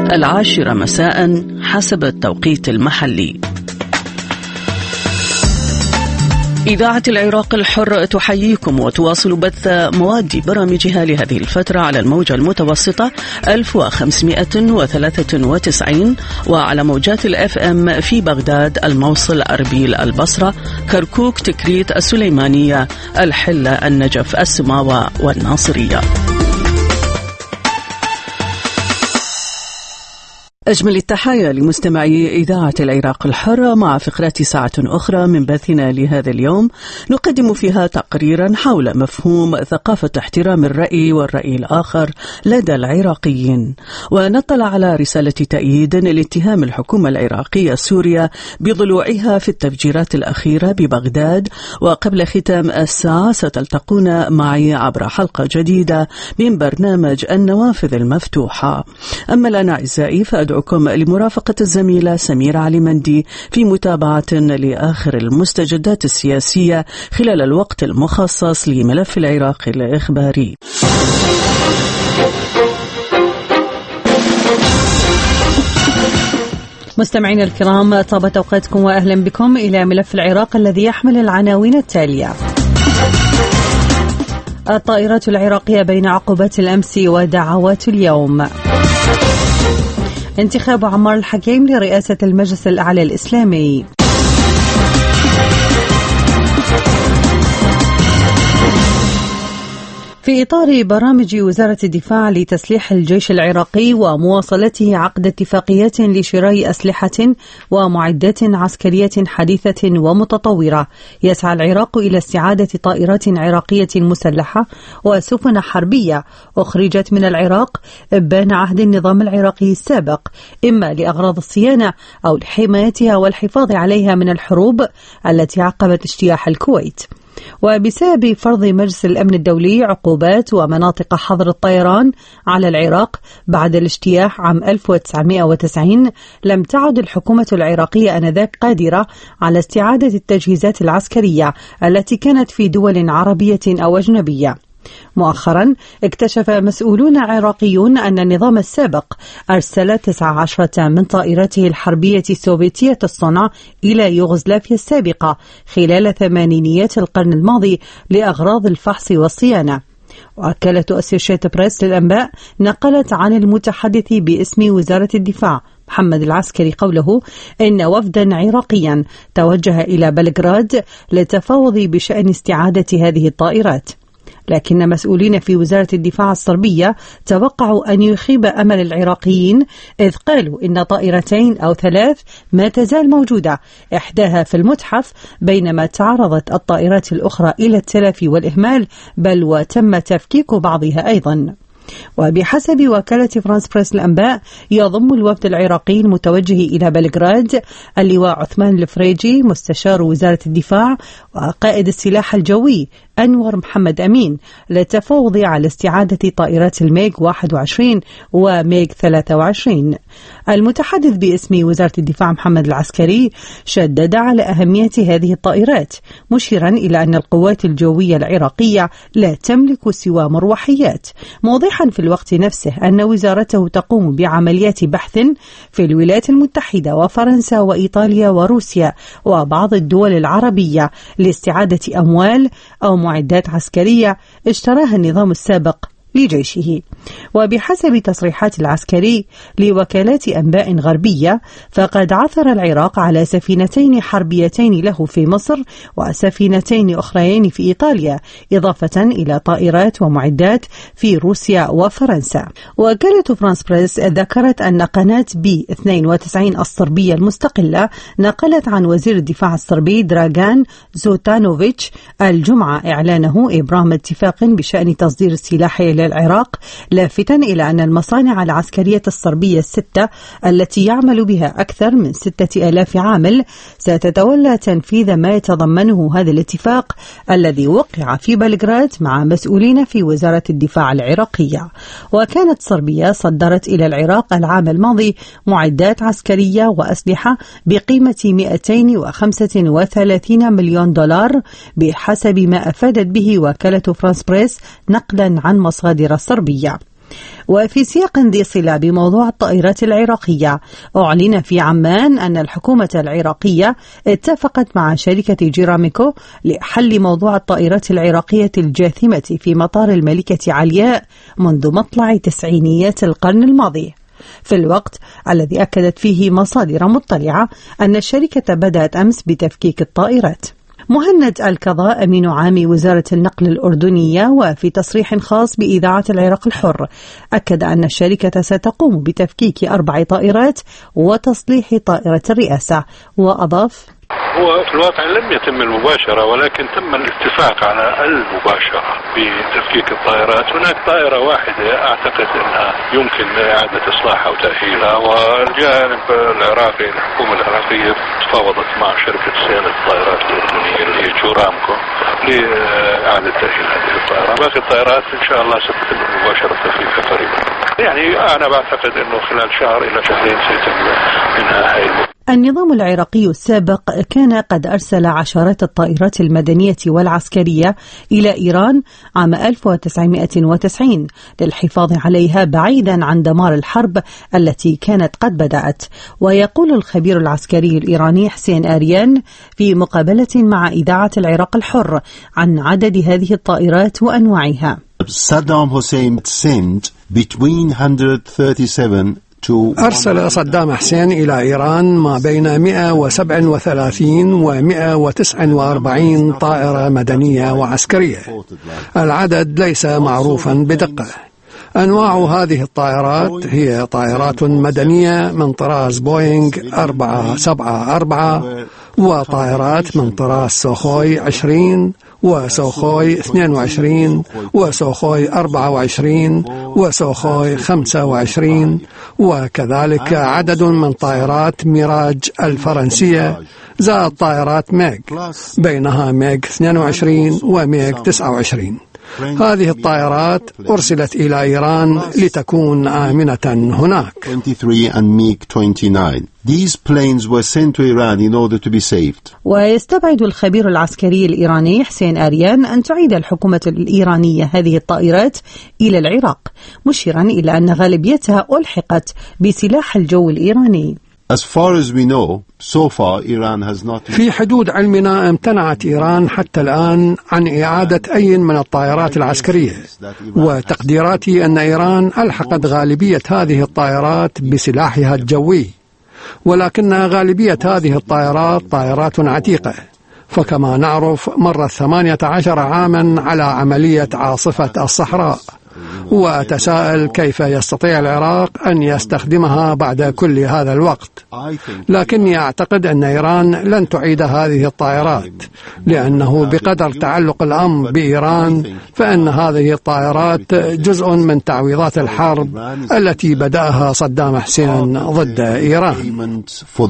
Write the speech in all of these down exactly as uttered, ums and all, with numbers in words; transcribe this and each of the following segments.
العاشرة مساء حسب التوقيت المحلي. إذاعة العراق الحر تحييكم وتواصل بث مواد برامجها لهذه الفترة على الموجة المتوسطة ألف وخمسمائة وثلاثة وتسعين وعلى موجات الأف أم في بغداد، الموصل، أربيل، البصرة، كركوك، تكريت، السليمانية، الحلة، النجف، السماوة والناصرية. أجمل التحايا لمستمعي إذاعة العراق الحرة مع فقرات ساعة أخرى من بثنا لهذا اليوم، نقدم فيها تقريرا حول مفهوم ثقافة احترام الرأي والرأي الآخر لدى العراقيين، ونطلع على رسالة تأييد لاتهام الحكومة العراقية سوريا بضلوعها في التفجيرات الأخيرة ببغداد. وقبل ختام الساعة ستلتقون معي عبر حلقة جديدة من برنامج النوافذ المفتوحة. أما الآن أعزائي فأدعو لمرافقة الزميلة سميرة علي مندي في متابعة لآخر المستجدات السياسية خلال الوقت المخصص لملف العراق الإخباري. مستمعين الكرام، طابت أوقاتكم وأهلا بكم إلى ملف العراق الذي يحمل العناوين التالية: الطائرات العراقية بين عقوبات الأمس ودعوات اليوم، انتخاب عمار الحكيم لرئاسة المجلس الأعلى الإسلامي، في إطار برامج وزارة الدفاع لتسليح الجيش العراقي ومواصلته عقد اتفاقيات لشراء أسلحة ومعدات عسكرية حديثة ومتطورة، يسعى العراق إلى استعادة طائرات عراقية مسلحة وسفن حربية أخرجت من العراق إبان عهد النظام العراقي السابق، إما لأغراض الصيانة أو لحمايتها والحفاظ عليها من الحروب التي عقبت اجتياح الكويت. وبسبب فرض مجلس الأمن الدولي عقوبات ومناطق حظر الطيران على العراق بعد الاجتياح عام ألف وتسعمائة وتسعين، لم تعد الحكومة العراقية آنذاك قادرة على استعادة التجهيزات العسكرية التي كانت في دول عربية أو أجنبية. مؤخرا اكتشف مسؤولون عراقيون أن النظام السابق أرسل تسع عشرة من طائراته الحربية السوفيتية الصنع إلى يوغوسلافيا السابقة خلال ثمانينيات القرن الماضي لأغراض الفحص والصيانة. وكالة أسوشيتد بريس للأنباء نقلت عن المتحدث باسم وزارة الدفاع محمد العسكري قوله إن وفدا عراقيا توجه إلى بلغراد للتفاوض بشأن استعادة هذه الطائرات، لكن مسؤولين في وزارة الدفاع الصربية توقعوا أن يخيب أمل العراقيين، إذ قالوا إن طائرتين أو ثلاث ما تزال موجودة، إحداها في المتحف، بينما تعرضت الطائرات الأخرى إلى التلف والإهمال، بل وتم تفكيك بعضها أيضا. وبحسب وكالة فرانس بريس الأنباء يضم الوفد العراقي المتوجه إلى بلغراد اللواء عثمان الفريجي مستشار وزارة الدفاع وقائد السلاح الجوي أنور محمد أمين للتفاوض على استعادة طائرات الميغ واحد وعشرين وميغ ثلاثة وعشرين. المتحدث باسم وزارة الدفاع محمد العسكري شدد على أهمية هذه الطائرات، مشيرا إلى أن القوات الجوية العراقية لا تملك سوى مروحيات، موضحا في الوقت نفسه أن وزارته تقوم بعمليات بحث في الولايات المتحدة وفرنسا وإيطاليا وروسيا وبعض الدول العربية لاستعادة أموال أو معدات عسكرية اشتراها النظام السابق لجيشه. وبحسب تصريحات العسكري لوكالات أنباء غربية، فقد عثر العراق على سفينتين حربيتين له في مصر وسفينتين أخريين في إيطاليا، إضافة إلى طائرات ومعدات في روسيا وفرنسا. وكالة فرانس بريس ذكرت أن قناة بي اثنين وتسعين الصربية المستقلة نقلت عن وزير الدفاع الصربي دراغان زوتانوفيتش الجمعة إعلانه إبرام اتفاق بشأن تصدير السلاح إلى العراق، لافتا إلى أن المصانع العسكرية الصربية الستة التي يعمل بها أكثر من ستة آلاف عامل ستتولى تنفيذ ما يتضمنه هذا الاتفاق الذي وقع في بلغراد مع مسؤولين في وزارة الدفاع العراقية. وكانت صربيا صدرت إلى العراق العام الماضي معدات عسكرية وأسلحة بقيمة مئتين وخمسة وثلاثين مليون دولار بحسب ما أفادت به وكالة فرانس بريس نقلا عن مصادر صربية. وفي سياق ذي صلة بموضوع الطائرات العراقية، أعلن في عمان أن الحكومة العراقية اتفقت مع شركة جيراميكو لحل موضوع الطائرات العراقية الجاثمة في مطار الملكة علياء منذ مطلع تسعينيات القرن الماضي، في الوقت الذي أكدت فيه مصادر مطلعة أن الشركة بدأت أمس بتفكيك الطائرات. مهند الكظا أمين عام وزارة النقل الأردنية وفي تصريح خاص بإذاعة العراق الحر أكد أن الشركة ستقوم بتفكيك أربع طائرات وتصليح طائرة الرئاسة، وأضاف: هو في الواقع لم يتم المباشرة، ولكن تم الاتفاق على المباشرة بتفكيك الطائرات. هناك طائرة واحدة أعتقد أنها يمكن إعادة إصلاحها وتأهيلها، والجانب العراقي الحكومة العراقية تفاوضت مع شركة صيانة الطائرات الأردنية اللي هي جورامكو لإعادة تأهيل هذه الطائرة. باقي الطائرات إن شاء الله ستتم مباشرة تفكيكها قريبا، يعني أنا بعتقد أنه خلال شهر إلى شهرين سيتم منها هاي المباشرة. النظام العراقي السابق كان قد أرسل عشرات الطائرات المدنية والعسكرية إلى إيران عام ألف وتسعمائة وتسعين للحفاظ عليها بعيدا عن دمار الحرب التي كانت قد بدأت. ويقول الخبير العسكري الإيراني حسين آريان في مقابلة مع إذاعة العراق الحر عن عدد هذه الطائرات وأنواعها: Saddam Hussein sent between one hundred thirty-seven أرسل صدام حسين إلى إيران ما بين مئة وسبعة وثلاثين و مئة وتسعة وأربعين طائرة مدنية وعسكرية. العدد ليس معروفا بدقة. أنواع هذه الطائرات هي طائرات مدنية من طراز بوينغ أربعة سبعة أربعة، وطائرات من طراز سوخوي عشرين وسوخوي اثنين وعشرين وسوخوي أربعة وعشرين وسوخوي خمسة وعشرين، وكذلك عدد من طائرات ميراج الفرنسية، زائد طائرات ميغ، بينها ميغ اثنين وعشرين وميغ تسعة وعشرين. هذه الطائرات أرسلت إلى إيران لتكون آمنة هناك. These planes were sent to Iran in order to be saved. ويستبعد الخبير العسكري الإيراني حسين آريان أن تعيد الحكومة الإيرانية هذه الطائرات إلى العراق، مشيرا إلى أن غالبيتها ألحقت بسلاح الجو الإيراني. As far as we know, so far Iran has not... في حدود علمنا امتنعت إيران حتى الآن عن إعادة أي من الطائرات العسكرية، وتقديراتي أن إيران ألحقت غالبية هذه الطائرات بسلاحها الجوي، ولكن غالبية هذه الطائرات طائرات عتيقة، فكما نعرف مرت ثمانية عشر عاما على عملية عاصفة الصحراء، وأتساءل كيف يستطيع العراق أن يستخدمها بعد كل هذا الوقت. لكني أعتقد أن إيران لن تعيد هذه الطائرات، لأنه بقدر تعلق الأمر بإيران فإن هذه الطائرات جزء من تعويضات الحرب التي بدأها صدام حسين ضد إيران.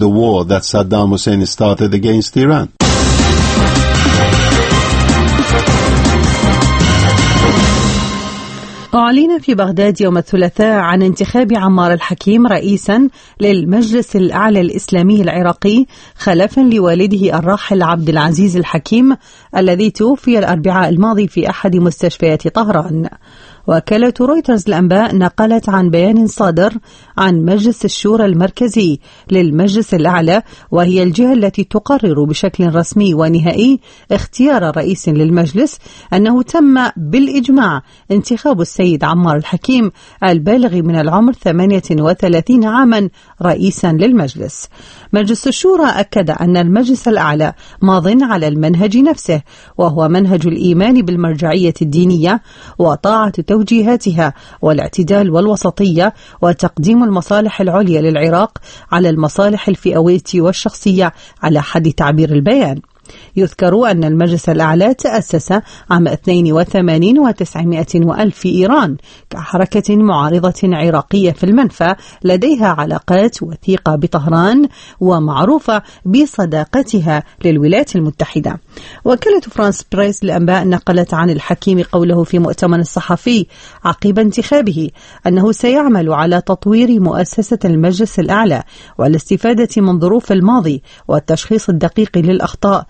أعلن في بغداد يوم الثلاثاء عن انتخاب عمار الحكيم رئيسا للمجلس الأعلى الإسلامي العراقي خلفا لوالده الراحل عبد العزيز الحكيم الذي توفي الأربعاء الماضي في أحد مستشفيات طهران. وكالة رويترز الأنباء نقلت عن بيان صادر عن مجلس الشورى المركزي للمجلس الأعلى، وهي الجهة التي تقرر بشكل رسمي ونهائي اختيار رئيس للمجلس، أنه تم بالإجماع انتخاب السيد عمار الحكيم البالغ من العمر ثمانية وثلاثين عاما رئيسا للمجلس. مجلس الشورى أكد أن المجلس الأعلى ماض على المنهج نفسه، وهو منهج الإيمان بالمرجعية الدينية وطاعة توجيهاتها والاعتدال والوسطية وتقديم المصالح العليا للعراق على المصالح الفئوية والشخصية على حد تعبير البيان. يذكر أن المجلس الأعلى تأسس عام اثنين وثمانين وتسعمائة وألف في إيران كحركة معارضة عراقية في المنفى لديها علاقات وثيقة بطهران ومعروفة بصداقتها للولايات المتحدة. وكالة فرانس بريس للأنباء نقلت عن الحكيم قوله في مؤتمر الصحفي عقب انتخابه أنه سيعمل على تطوير مؤسسة المجلس الأعلى والاستفادة من ظروف الماضي والتشخيص الدقيق للأخطاء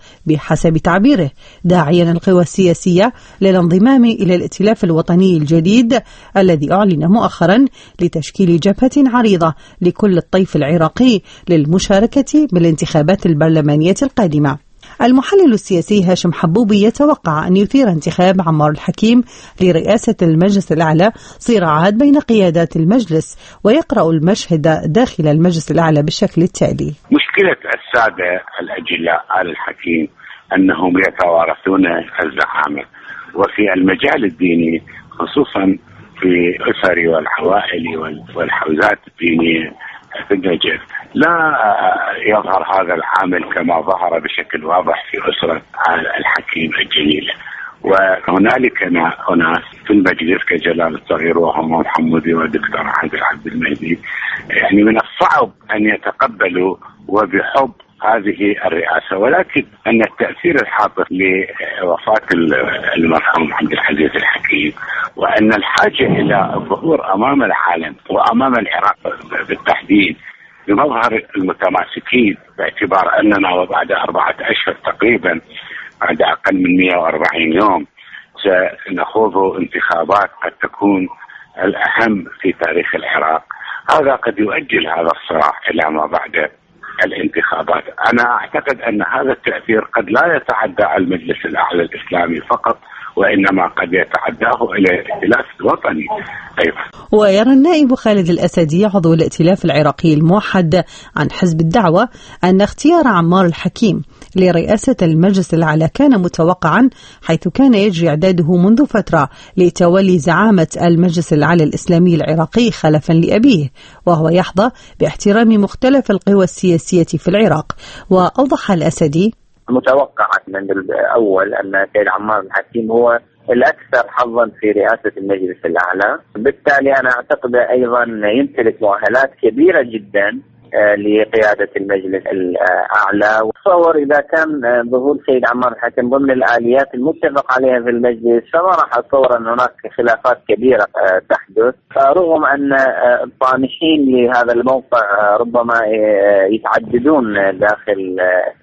بحسب تعبيره، داعيا القوى السياسية للانضمام إلى الائتلاف الوطني الجديد الذي أعلن مؤخرا لتشكيل جبهة عريضة لكل الطيف العراقي للمشاركة بالانتخابات البرلمانية القادمة. المحلل السياسي هاشم حبوبي يتوقع أن يثير انتخاب عمار الحكيم لرئاسة المجلس الأعلى صراعات بين قيادات المجلس، ويقرأ المشهد داخل المجلس الأعلى بالشكل التالي: مشكلة السادة الأجلاء آل الحكيم أنهم يتوارثون الزعامة، وفي المجال الديني خصوصا في أسر والعوائل والحوزات الدينية في النجف لا يظهر هذا العامل كما ظهر بشكل واضح في أسرة الحكيم الجليلة. وهنالك أناس في المجلس كجلال الصغير وهم محمودي ودكتور عادل عبد المهدي يعني من الصعب أن يتقبلوا وبحب هذه الرئاسة، ولكن أن التأثير الحاطط لوفاة المرحوم عبد العزيز الحكيم وأن الحاجة إلى الظهور أمام العالم وأمام العراق بالتحديد بمظهر المتماسكين، باعتبار أننا وبعد أربعة أشهر تقريبا بعد أقل من مئة وأربعين يوم سنخوض انتخابات قد تكون الأهم في تاريخ العراق. هذا قد يؤجل هذا الصراع إلى ما بعد الانتخابات. أنا أعتقد أن هذا التأثير قد لا يتعدى المجلس الأعلى الإسلامي فقط، وإنما قد يتعداه إلى الائتلاف الوطني أيضا. ويرى النائب خالد الأسدي عضو الائتلاف العراقي الموحد عن حزب الدعوة أن اختيار عمار الحكيم لرئاسة المجلس الأعلى كان متوقعا، حيث كان يجري إعداده منذ فترة لتولي زعامة المجلس الأعلى الإسلامي العراقي خلفا لأبيه، وهو يحظى باحترام مختلف القوى السياسية في العراق. وأوضح الأسدي: متوقع من الأول أن سيد عمار الحكيم هو الأكثر حظا في رئاسة المجلس الأعلى، بالتالي أنا أعتقد أيضا يمتلك مؤهلات كبيرة جدا لقيادة المجلس الأعلى. وتصور إذا كان ظهور سيد عمار الحكيم ضمن الآليات المتفق عليها في المجلس، فما راح أتصور أن هناك خلافات كبيرة تحدث، رغم أن الطامحين لهذا الموقع ربما يتعددون داخل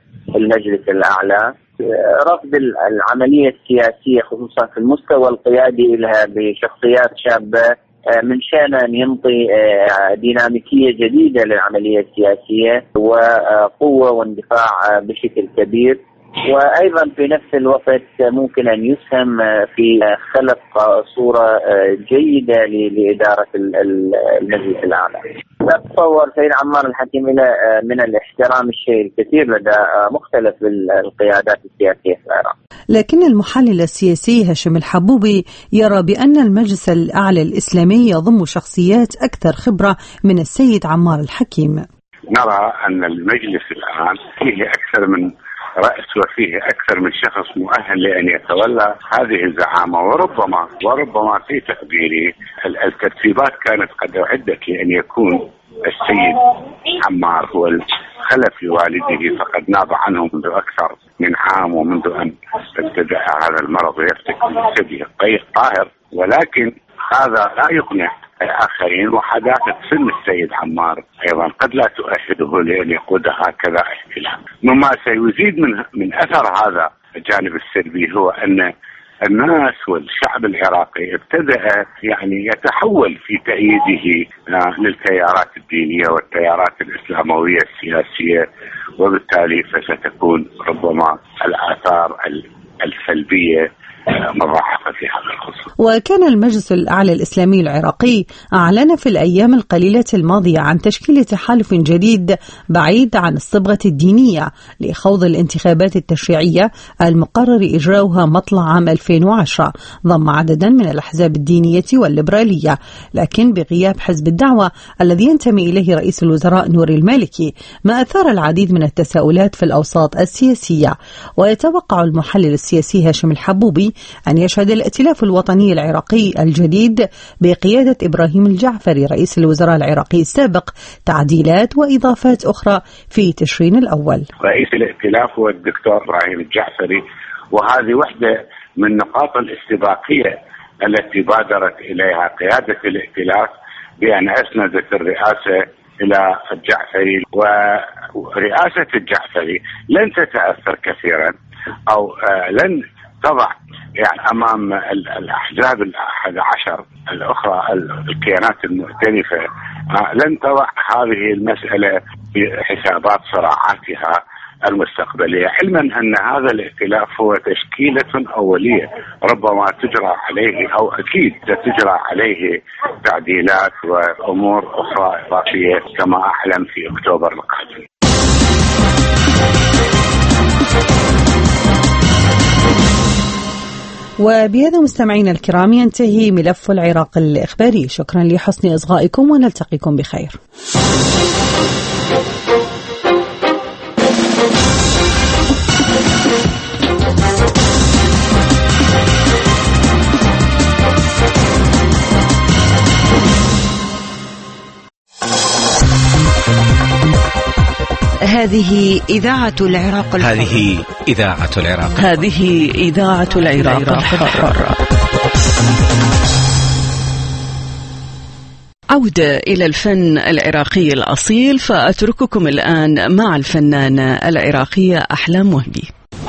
المجلس الأعلى. رفض العملية السياسية خصوصا في المستوى القيادي لها بشخصيات شابة من شأن أن ينطي ديناميكية جديدة للعملية السياسية وقوة واندفاع بشكل كبير، وأيضا في نفس الوقت ممكن أن يسهم في خلق صورة جيدة لإدارة المجلس الأعلى. أتصور سيد عمار الحكيم إلى من الاحترام الشيء الكثير لدى مختلف القيادات السياسية في العراق. لكن المحلل السياسي هاشم الحبوبي يرى بأن المجلس الأعلى الإسلامي يضم شخصيات أكثر خبرة من السيد عمار الحكيم. نرى أن المجلس الآن فيه أكثر من رأس وفيه أكثر من شخص مؤهل لأن يتولى هذه الزعامة، وربما وربما في تقديري الترتيبات كانت قد أعدت لأن يكون السيد عمار هو الخلف لوالده، فقد ناب عنه منذ أكثر من عام ومنذ أن ابتدأ هذا المرض يفتك من ثديه طاهر، ولكن هذا لا يقنع الآخرين، وحداثة سن السيد عمار أيضا قد لا تؤهله لأن يقود هكذا احتلال. مما سيزيد من من أثر هذا الجانب السلبي هو أن الناس والشعب العراقي ابتدأ يعني يتحول في تأييده للتيارات الدينية والتيارات الإسلاموية السياسية، وبالتالي فستكون ربما الآثار السلبية مضاعفة في هذا الخصوص. وكان المجلس الأعلى الإسلامي العراقي أعلن في الأيام القليلة الماضية عن تشكيل تحالف جديد بعيد عن الصبغة الدينية لخوض الانتخابات التشريعية المقرر إجراؤها مطلع عام ألفين وعشرة، ضم عددا من الأحزاب الدينية والليبرالية، لكن بغياب حزب الدعوة الذي ينتمي إليه رئيس الوزراء نور المالكي، ما أثار العديد من التساؤلات في الأوساط السياسية. ويتوقع المحلل السياسي هاشم الحبوبي أن يشهد الائتلاف الوطني العراقي الجديد بقيادة إبراهيم الجعفري رئيس الوزراء العراقي السابق تعديلات وإضافات أخرى في تشرين الأول. رئيس الائتلاف هو الدكتور إبراهيم الجعفري، وهذه واحدة من نقاط الاستباقية التي بادرت إليها قيادة الائتلاف بأن أسندت الرئاسة إلى الجعفري، رئاسة الجعفري لن تتأثر كثيرا أو لن تضع يعني أمام الأحزاب الأحد عشر الأخرى الكيانات المختلفة لن تضع هذه المسألة في حسابات صراعاتها المستقبلية، علما أن هذا الائتلاف هو تشكيلة أولية ربما تجرى عليه أو أكيد ستجرى عليه تعديلات وأمور أخرى إضافية كما أعلن في أكتوبر القادم. وبهذا مستمعينا الكرام ينتهي ملف العراق الإخباري. شكرا لحسن إصغائكم ونلتقيكم بخير. هذه إذاعة العراق الحر. هذه إذاعة العراق هذه إذاعة العراق الحر. عودة إلى الفن العراقي الأصيل، فأترككم الآن مع الفنانة العراقية أحلام وهبي.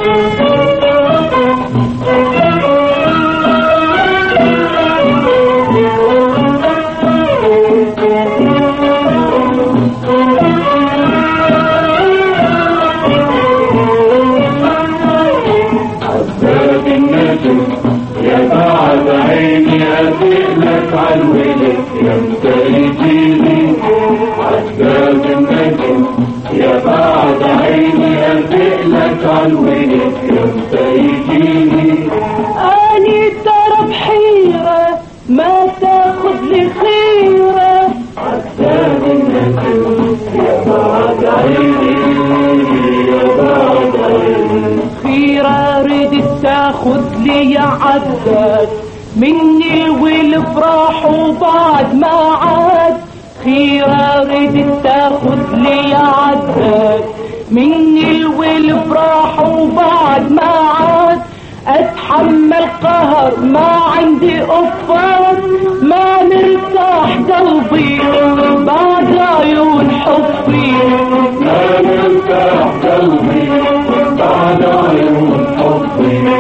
يا بعد عيني أسئلك عن ولد يمتلكيني عذاب النجم، يا بعد عيني أسئلك عن ولد يمتلكيني. أني ترى بحيرة ما تاخذ لي خيرة عذاب النجم، يا بعد عيني يا بعد عيني خيرة ردت تاخذ لي يا عداد مني والفرح وبعد ما عاد. خيرة ردت تاخذ لي يا عداد مني والفرح وبعد ما عاد. اتحمل قهر ما عندي قفات، ما مرتاح قلبي بعد عيون حبي، ما مرتاح قلبي بعد عيون حبي.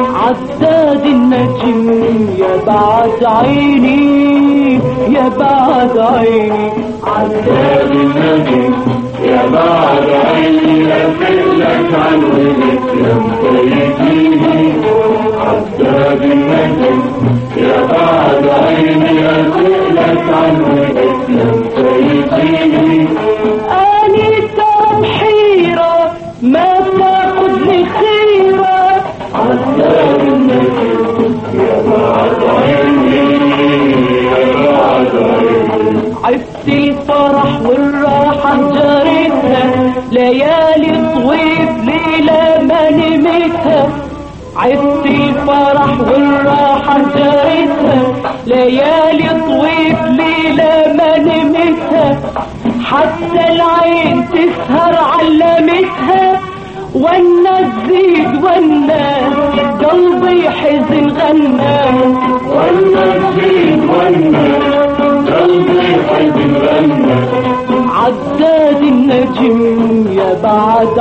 عداد النجم يا بعد عيني يا بعد عيني، عداد النجم يا بعد عيني أسئلك عن ولد يمتلكيني. عداد النجم يا بعد عيني أسئلك عن ولد يمتلكيني. أني ترى بحيرة ما تاخذ لي خيرة عداد النجم يا بعد عيني يا بعد عيني. عفت الفرح والراحة جريتها ليالي طويل ليلة ما نمتها. عفت الفرح والراحة جريتها ليالي طويل ليلة ما نمتها. حتى العين تسهر علمتها والناس زيد والناس قلبي حزن غنى. والناس زيد والناس قلبي حزن غنى. عداد النجم يا بعد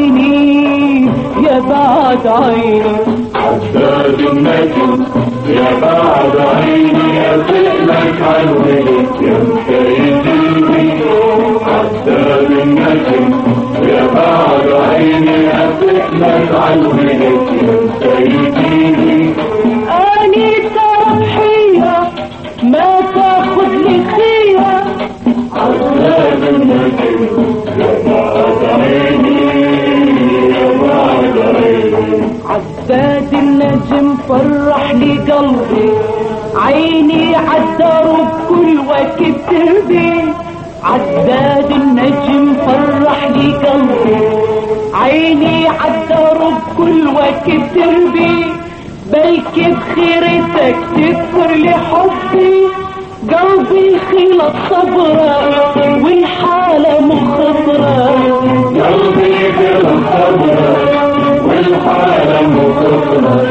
عيني يا بعد عيني، عداد النجم يا بعد عيني أسئلك عن ولد يمتلكيني. عداد النجم يا بعد عيني أسئلك عن ولد يمتلكيني. أني ترى بحيرة ما تاخذ لي خيرة عداد النجم يا بعد عيني يا بعد عيني. عداد النجم فرح لي قلبي عيني عالدرب كل وقت تربي. عداد النجم فرح لي قلبي عيني عالدرب كل وقت تربي. بلكي بخيرتك تذكر لي حبي قلبي خلط صبرة والحالة مخطرة. قلبي خلط صبرة والحالة مخطرة.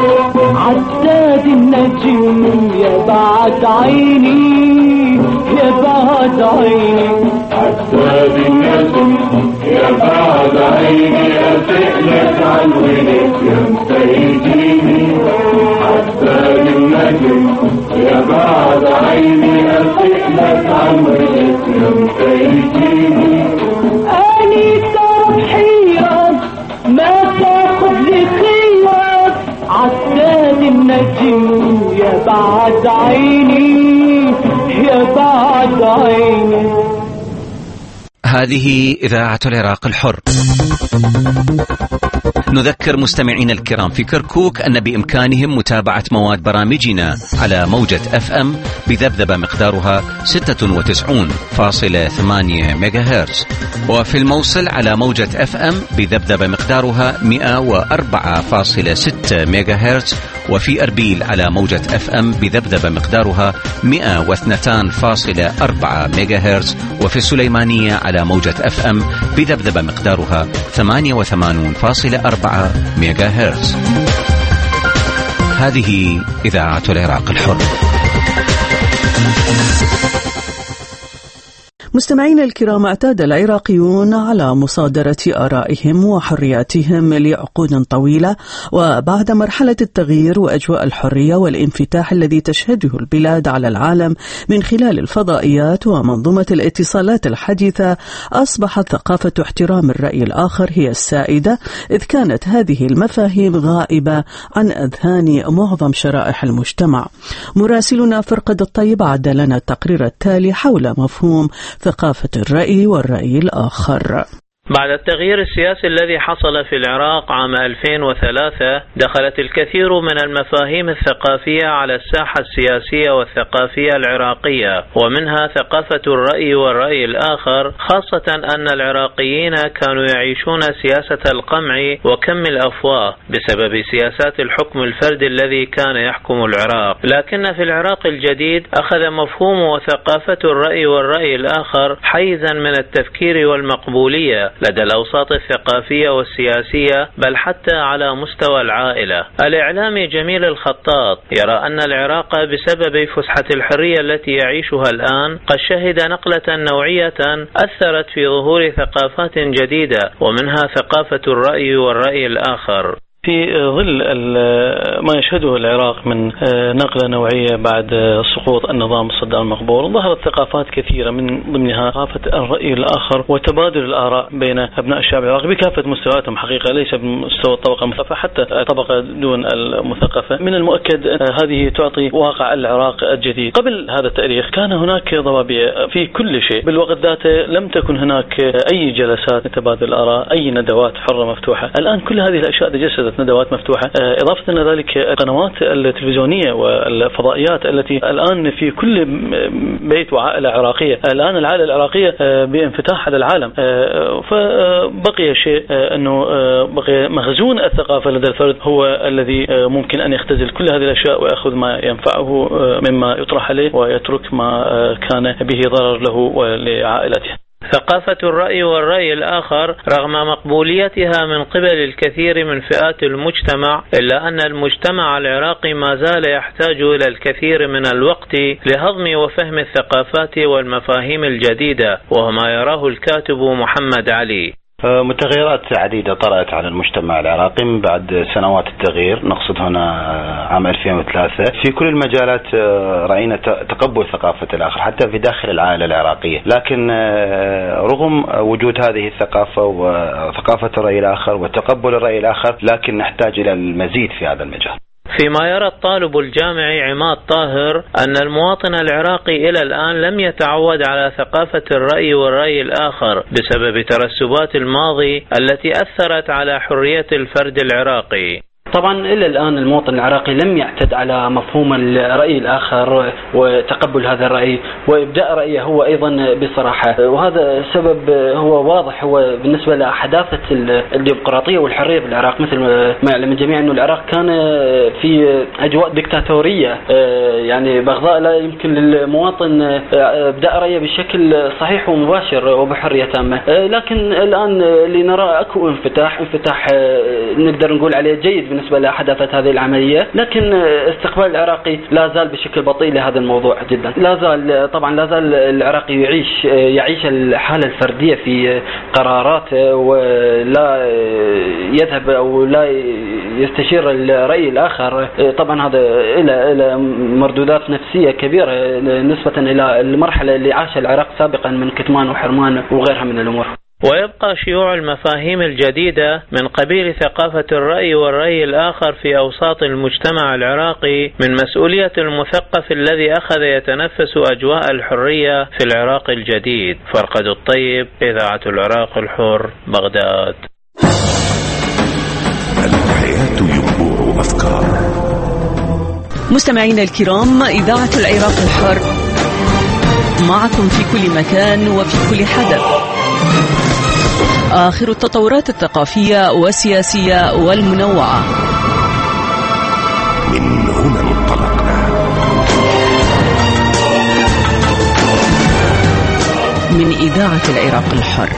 عداد النجم يا بعد عيني يا بعد عيني، عداد النجم يا بعد عيني أسألك عن وينك يا مسيجيني عداد النجم يا بعد عيني أسألك عن وينك يا مسيجيني أني ترحيرك ما تاخد لي خيرك عداد النجم يا بعد عيني يا بعد عيني. هذه إذاعة العراق الحر. نذكر مستمعين الكرام في كركوك أن بإمكانهم متابعة مواد برامجنا على موجة أف أم بذبذبة مقدارها ستة وتسعين فاصلة ثمانية ميجا هرتز، وفي الموصل على موجة أف أم بذبذبة مقدارها مئة وأربعة فاصلة ستة ميجا هرتز، وفي أربيل على موجة أف أم بذبذبة مقدارها مئة واثنين فاصلة أربعة ميجا هرتز، وفي السليمانية على موجة أف أم بذبذبة مقدارها ثمانية وثمانين فاصلة أربعة ميجا هرتز. هذه إذاعة العراق الحر. مستمعينا الكرام، اعتاد العراقيون على مصادرة آرائهم وحرياتهم لعقود طويلة، وبعد مرحلة التغيير وأجواء الحرية والانفتاح الذي تشهده البلاد على العالم من خلال الفضائيات ومنظومة الاتصالات الحديثة، أصبحت ثقافة احترام الرأي الآخر هي السائدة، إذ كانت هذه المفاهيم غائبة عن أذهان معظم شرائح المجتمع. مراسلنا فرقد الطيب عد لنا التقرير التالي حول مفهوم ثقافة الرأي والرأي الآخر. بعد التغيير السياسي الذي حصل في العراق عام ألفين وثلاثة، دخلت الكثير من المفاهيم الثقافية على الساحة السياسية والثقافية العراقية، ومنها ثقافة الرأي والرأي الآخر، خاصة أن العراقيين كانوا يعيشون سياسة القمع وكم الأفواه بسبب سياسات الحكم الفردي الذي كان يحكم العراق. لكن في العراق الجديد أخذ مفهوم وثقافة الرأي والرأي الآخر حيزا من التفكير والمقبولية لدى الأوساط الثقافية والسياسية، بل حتى على مستوى العائلة. الإعلامي جميل الخطاط يرى أن العراق بسبب فسحة الحرية التي يعيشها الآن قد شهد نقلة نوعية أثرت في ظهور ثقافات جديدة، ومنها ثقافة الرأي والرأي الآخر. في ظل ما يشهده العراق من نقلة نوعية بعد سقوط النظام صدام المقبول، ظهرت ثقافات كثيرة من ضمنها ثقافة الرأي الآخر وتبادل الآراء بين أبناء الشعب العراقي بكافة مستوياتهم حقيقة، ليس بمستوى الطبقة المثقفة حتى الطبقة دون المثقفة. من المؤكد هذه تعطي واقع العراق الجديد. قبل هذا التاريخ كان هناك ضبابية في كل شيء، بالوقت ذاته لم تكن هناك أي جلسات تبادل الآراء، أي ندوات حرة مفتوحة. الآن كل هذه الأشياء تجسدت، ندوات مفتوحة، إضافة إلى ذلك القنوات التلفزيونية والفضائيات التي الآن في كل بيت وعائلة عراقية. الآن العائلة العراقية بانفتاح على العالم، فبقي شيء أنه بقي مخزون الثقافة لدى الفرد هو الذي ممكن أن يختزل كل هذه الأشياء ويأخذ ما ينفعه مما يطرح عليه ويترك ما كان به ضرر له ولعائلته. ثقافة الرأي والرأي الآخر رغم مقبوليتها من قبل الكثير من فئات المجتمع، إلا أن المجتمع العراقي ما زال يحتاج إلى الكثير من الوقت لهضم وفهم الثقافات والمفاهيم الجديدة، وما يراه الكاتب محمد علي. متغيرات عديدة طرأت على المجتمع العراقي من بعد سنوات التغيير، نقصد هنا عام ألفين وثلاثة. في كل المجالات رأينا تقبل ثقافة الآخر حتى في داخل العائلة العراقية، لكن رغم وجود هذه الثقافة وثقافة الرأي الآخر وتقبل الرأي الآخر، لكن نحتاج إلى المزيد في هذا المجال. فيما يرى الطالب الجامعي عماد طاهر أن المواطن العراقي إلى الآن لم يتعود على ثقافة الرأي والرأي الآخر بسبب ترسبات الماضي التي أثرت على حرية الفرد العراقي. طبعا إلى الآن المواطن العراقي لم يعتد على مفهوم الرأي الآخر وتقبل هذا الرأي وإبداء رأيه هو أيضا بصراحة، وهذا سبب هو واضح هو بالنسبة لحداثة الديمقراطية والحرية في العراق. مثل ما يعلم الجميع أنه العراق كان في أجواء ديكتاتورية، يعني بغضاء لا يمكن للمواطن إبداء رأيه بشكل صحيح ومباشر وبحرية تامة. لكن الآن اللي نرى أكو انفتاح انفتاح نقدر نقول عليه جيد بالنسبة لحدثت هذه العملية، لكن استقبال العراقي لا زال بشكل بطيء لهذا الموضوع جدا. لا زال طبعا لا زال العراقي يعيش يعيش الحالة الفردية في قراراته، ولا يذهب أو لا يستشير الرأي الآخر. طبعا هذا إلى إلى مردودات نفسية كبيرة نسبة إلى المرحلة اللي عاشها العراق سابقا من كتمان وحرمان وغيرها من الأمور. ويبقى شيوع المفاهيم الجديدة من قبيل ثقافة الرأي والرأي الآخر في أوساط المجتمع العراقي من مسؤولية المثقف الذي أخذ يتنفس أجواء الحرية في العراق الجديد. فرقد الطيب، إذاعة العراق الحر، بغداد. الحياة ينبوع أفكار. مستمعينا الكرام، إذاعة العراق الحر معكم في كل مكان وفي كل حدث. آخر التطورات الثقافية والسياسية والمنوعة. من هنا انطلقنا. من إذاعة العراق الحر.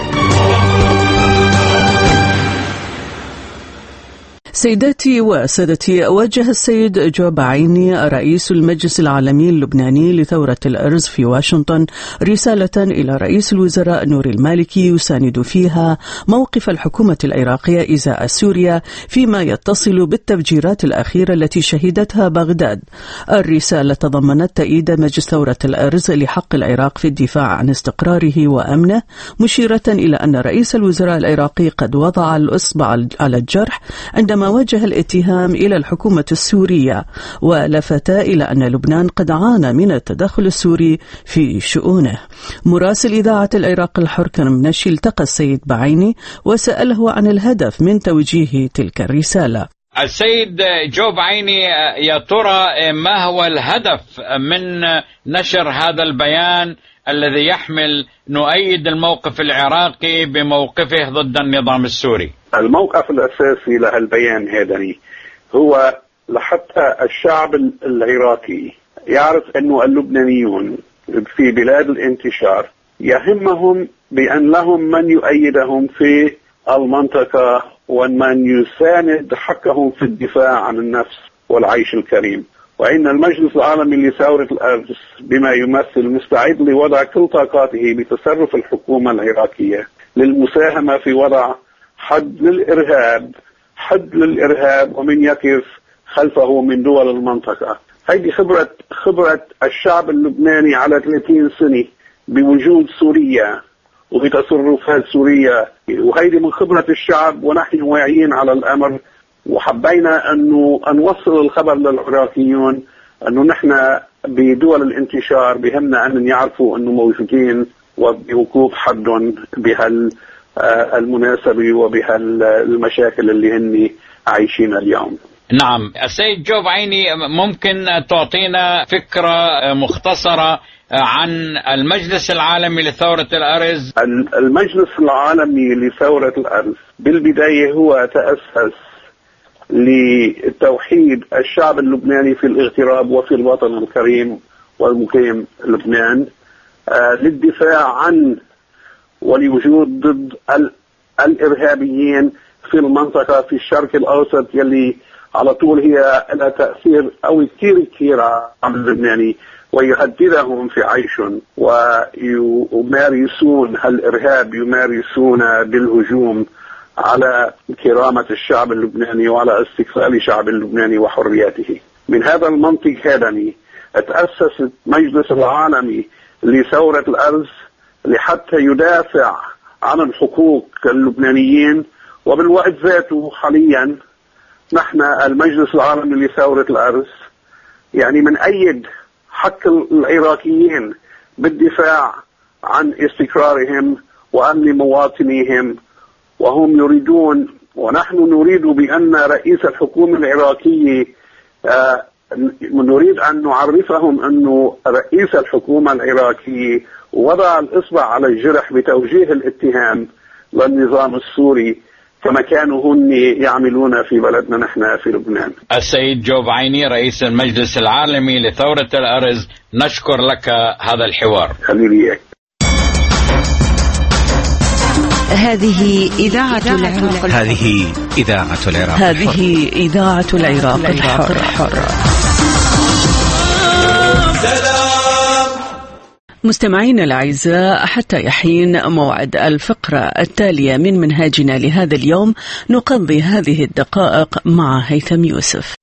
سيداتي وسادتي، وجه السيد جو بعيني رئيس المجلس العالمي اللبناني لثورة الأرز في واشنطن رسالة إلى رئيس الوزراء نوري المالكي يساند فيها موقف الحكومة العراقية إزاء سوريا فيما يتصل بالتفجيرات الأخيرة التي شهدتها بغداد. الرسالة تضمنت تأييد مجلس ثورة الأرز لحق العراق في الدفاع عن استقراره وأمنه، مشيرة إلى أن رئيس الوزراء العراقي قد وضع الإصبع على الجرح عندما وجه الاتهام إلى الحكومة السورية، ولفت إلى أن لبنان قد عانى من التدخل السوري في شؤونه. مراسل إذاعة العراق الحر كرم منشي التقى السيد بعيني وسأله عن الهدف من توجيه تلك الرسالة. السيد جو بعيني، يا ترى ما هو الهدف من نشر هذا البيان الذي يحمل نؤيد الموقف العراقي بموقفه ضد النظام السوري؟ الموقف الأساسي لهالبيان هذا هو لحتى الشعب العراقي يعرف أنه اللبنانيون في بلاد الانتشار يهمهم بأن لهم من يؤيدهم في المنطقة ومن يساند حقهم في الدفاع عن النفس والعيش الكريم، وإن المجلس العالمي لثورة الأرز بما يمثل مستعد لوضع كل طاقاته بتصرف الحكومة العراقية للمساهمة في وضع حد للإرهاب حد للإرهاب ومن يقف خلفه من دول المنطقة. هذه خبرة خبرة الشعب اللبناني على ثلاثين سنة بوجود سوريا وبتصرفات سوريا، وهذه من خبرة الشعب ونحن واعيين على الأمر، وحبينا أنه أن نوصل الخبر للعراقيون أنه نحن بدول الانتشار بهمنا أن يعرفوا أنه موجودين وبوقوف حد بهالمناسبة وبهالمشاكل اللي هن عايشين اليوم. نعم السيد جو بعيني، ممكن تعطينا فكرة مختصرة عن المجلس العالمي لثورة الأرز؟ المجلس العالمي لثورة الأرز بالبداية هو تأسس لتوحيد الشعب اللبناني في الاغتراب وفي الوطن الكريم والمقيم لبنان، آه للدفاع عن ولوجود ضد الإرهابيين في المنطقة في الشرق الأوسط يلي على طول هي لها تأثير أو كثير كثير على اللبناني ويهددهم في عيشهم، ويمارسون هالإرهاب يمارسون بالهجوم على كرامة الشعب اللبناني وعلى استقلال الشعب اللبناني وحرياته. من هذا المنطق هذا تأسس مجلس العالمي لثورة الأرز لحتى يدافع عن الحقوق اللبنانيين، وبالوقت ذاته حاليا نحن المجلس العالمي لثورة الأرز يعني من أيد حق العراقيين بالدفاع عن استقرارهم وأمن مواطنيهم، وهم يريدون ونحن نريد بأن رئيس الحكومة العراقية آه نريد أن نعرفهم أنه رئيس الحكومة العراقية وضع الإصبع على الجرح بتوجيه الاتهام للنظام السوري كما كانوا هن يعملون في بلدنا نحن في لبنان. السيد جو بعيني رئيس المجلس العالمي لثورة الأرز، نشكر لك هذا الحوار. خليلي هذه إذاعة العراق. هذه إذاعة العراق. هذه إذاعة العراق الحر. مستمعينا الأعزاء، حتى يحين موعد الفقرة التالية من منهاجنا لهذا اليوم نقضي هذه الدقائق مع هيثم يوسف.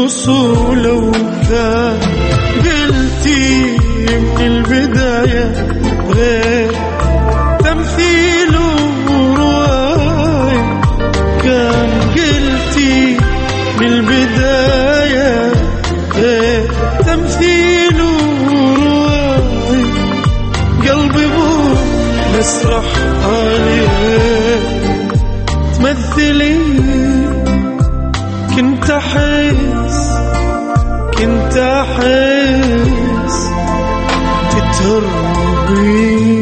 الوصول وكان قلتي من البداية غير تمثيل ورواية، كان قلتي من البداية غير تمثيل ورواية، قلبي مو مسرح عليه تمثلي، كنت أحس كنت أحس تتهربي.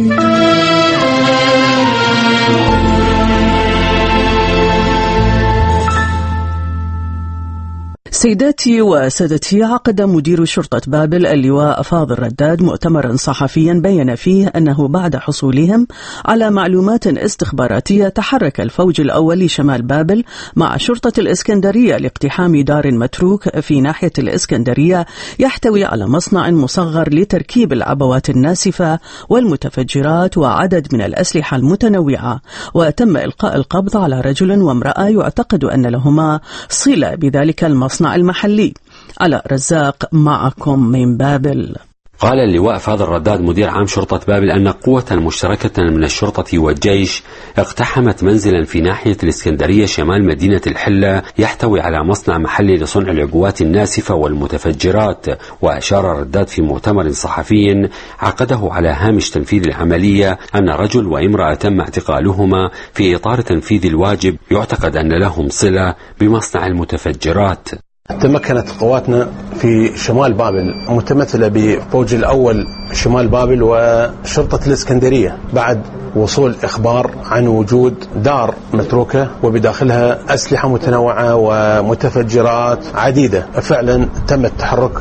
سيداتي وسادتي، عقد مدير شرطة بابل اللواء فاضل رداد مؤتمرا صحفيا بين فيه أنه بعد حصولهم على معلومات استخباراتية تحرك الفوج الأول لشمال بابل مع شرطة الإسكندرية لاقتحام دار متروك في ناحية الإسكندرية يحتوي على مصنع مصغر لتركيب العبوات الناسفة والمتفجرات وعدد من الأسلحة المتنوعة، وتم إلقاء القبض على رجل وامرأة يعتقد أن لهما صلة بذلك المصنع المحلي. على رزاق معكم من بابل. قال اللواء فاضل رداد مدير عام شرطة بابل أن قوة مشتركة من الشرطة والجيش اقتحمت منزلا في ناحية الإسكندرية شمال مدينة الحلة يحتوي على مصنع محلي لصنع العبوات الناسفة والمتفجرات. وأشار رداد في مؤتمر صحفي عقده على هامش تنفيذ العملية أن رجل وامرأة تم اعتقالهما في إطار تنفيذ الواجب يعتقد أن لهم صلة بمصنع المتفجرات. تمكنت قواتنا في شمال بابل متمثلة بفوج الأول شمال بابل وشرطة الإسكندرية بعد وصول إخبار عن وجود دار متروكة وبداخلها أسلحة متنوعة ومتفجرات عديدة. فعلا تم التحرك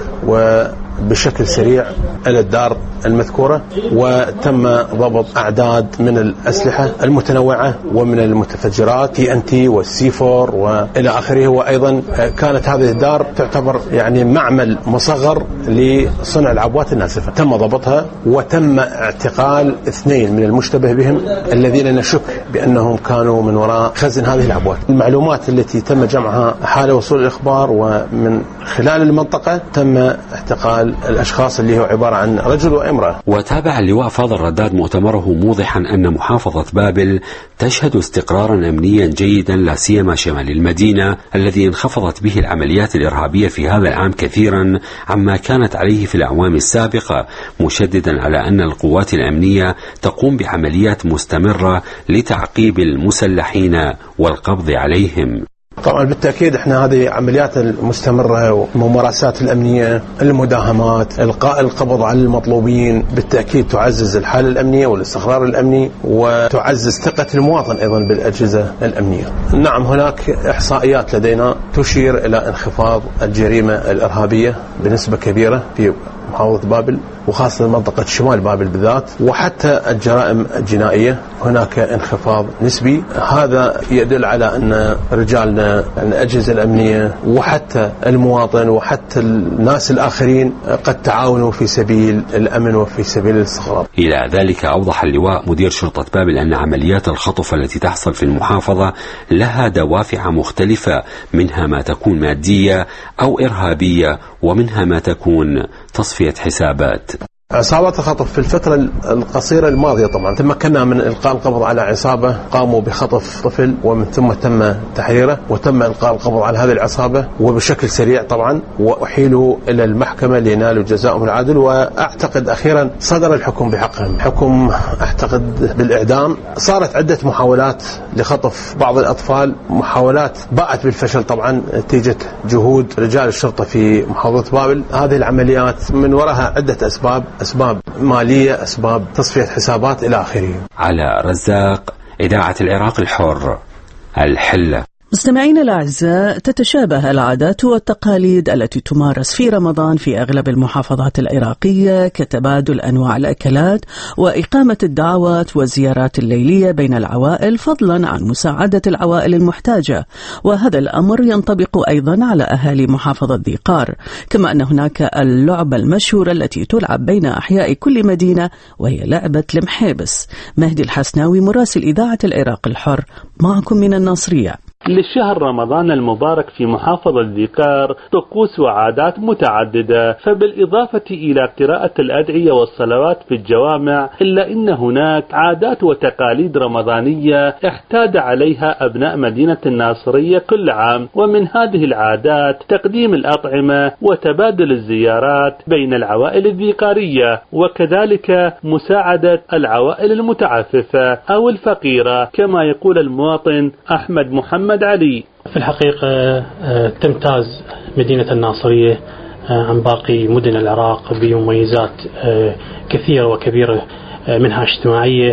وبشكل سريع إلى الدار المذكورة وتم ضبط أعداد من الأسلحة المتنوعة ومن المتفجرات تي ان تي والسي فور وإلى آخره. وأيضا كانت هذه الدار تعتبر يعني معمل مصغر لصنع العبوات الناسفة، تم ضبطها وتم اعتقال اثنين من المشتبه بهم الذين نشك بأنهم كانوا من وراء خزن هذه العبوات. المعلومات التي تم جمعها حال وصول الإخبار ومن خلال المنطقة تم اعتقال الأشخاص اللي هو عبارة عن رجل وامرأة. وتابع اللواء فاضل رداد مؤتمره موضحا أن محافظة بابل تشهد استقرارا أمنيا جيدا لا سيما شمال المدينة الذي انخفضت به العمليات الإرهابية في هذا العام كثيرا عما كانت عليه في الأعوام السابقة، مشددا على أن القوات الأمنية تقوم بعمليات مستمرة لتعقيب المسلحين والقبض عليهم. طبعا بالتأكيد احنا هذه عمليات المستمرة والممارسات الأمنية، المداهمات، إلقاء القبض على المطلوبين بالتأكيد تعزز الحالة الأمنية والاستقرار الأمني وتعزز ثقة المواطن أيضا بالأجهزة الأمنية. نعم هناك إحصائيات لدينا تشير إلى انخفاض الجريمة الإرهابية بنسبة كبيرة في محافظة بابل وخاصة منطقة شمال بابل بالذات، وحتى الجرائم الجنائية هناك انخفاض نسبي. هذا يدل على أن رجالنا الأجهزة الأمنية وحتى المواطن وحتى الناس الآخرين قد تعاونوا في سبيل الأمن وفي سبيل الاستقرار. إلى ذلك أوضح اللواء مدير شرطة بابل أن عمليات الخطف التي تحصل في المحافظة لها دوافع مختلفة، منها ما تكون مادية أو إرهابية ومنها ما تكون تصفية حسابات. عصابات الخطف في الفترة القصيرة الماضية طبعا تمكنا من إلقاء القبض على عصابة قاموا بخطف طفل ومن ثم تم تحريره وتم إلقاء القبض على هذه العصابة وبشكل سريع طبعا وأحيلوا إلى المحكمة لينالوا جزاءهم العادل. وأعتقد أخيرا صدر الحكم بحقهم، حكم أعتقد بالإعدام. صارت عدة محاولات لخطف بعض الأطفال، محاولات باءت بالفشل طبعا نتيجة جهود رجال الشرطة في محافظة بابل. هذه العمليات من وراها عدة أسباب، أسباب مالية، أسباب تصفية حسابات إلى آخره. على رزاق، إذاعة العراق الحر، الحلة. مستمعينا الأعزاء، تتشابه العادات والتقاليد التي تمارس في رمضان في أغلب المحافظات العراقية كتبادل أنواع الأكلات وإقامة الدعوات والزيارات الليلية بين العوائل، فضلا عن مساعدة العوائل المحتاجة. وهذا الأمر ينطبق أيضا على أهالي محافظة ذي قار. كما أن هناك اللعبة المشهورة التي تلعب بين أحياء كل مدينة وهي لعبة المحابس. مهدي الحسناوي مراسل إذاعة العراق الحر معكم من الناصرية. لشهر رمضان المبارك في محافظة ذكار طقوس وعادات متعددة، فبالإضافة إلى قراءة الأدعية والصلوات في الجوامع إلا إن هناك عادات وتقاليد رمضانية احتاد عليها أبناء مدينة الناصرية كل عام، ومن هذه العادات تقديم الأطعمة وتبادل الزيارات بين العوائل الذكارية، وكذلك مساعدة العوائل المتعففة أو الفقيرة كما يقول المواطن أحمد محمد علي. في الحقيقة تمتاز مدينة الناصرية عن باقي مدن العراق بمميزات كثيرة وكبيرة، منها اجتماعية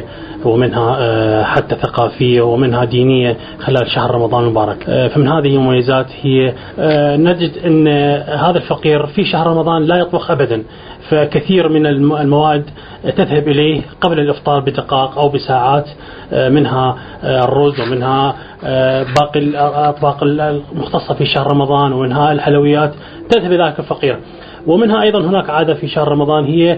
ومنها حتى ثقافية ومنها دينية خلال شهر رمضان المبارك. فمن هذه المميزات هي نجد أن هذا الفقير في شهر رمضان لا يطبخ أبدا، فكثير من المواد تذهب إليه قبل الإفطار بدقائق أو بساعات، منها الرز ومنها باقي الأطباق المختصة في شهر رمضان ومنها الحلويات تذهب إلى ذلك الفقير. ومنها أيضا هناك عادة في شهر رمضان هي